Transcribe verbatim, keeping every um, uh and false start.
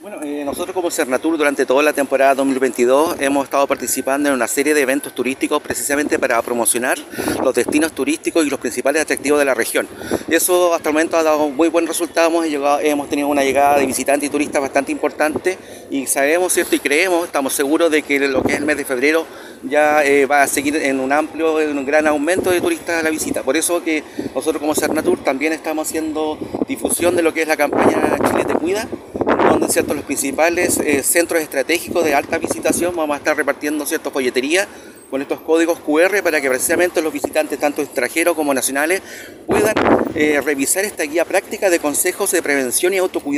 Bueno, eh, nosotros como Cernatur durante toda la temporada dos mil veintidós hemos estado participando en una serie de eventos turísticos precisamente para promocionar los destinos turísticos y los principales atractivos de la región. Eso hasta el momento ha dado muy buen resultado, hemos, llegado, hemos tenido una llegada de visitantes y turistas bastante importante y sabemos, ¿cierto? Y creemos, estamos seguros de que lo que es el mes de febrero ya eh, va a seguir en un amplio, en un gran aumento de turistas a la visita. Por eso que nosotros como Cernatur también estamos haciendo difusión de lo que es la campaña Chile te cuida, donde ciertos los principales eh, centros estratégicos de alta visitación vamos a estar repartiendo ciertas folleterías con estos códigos cu erre para que precisamente los visitantes, tanto extranjeros como nacionales, puedan eh, revisar esta guía práctica de consejos de prevención y autocuidado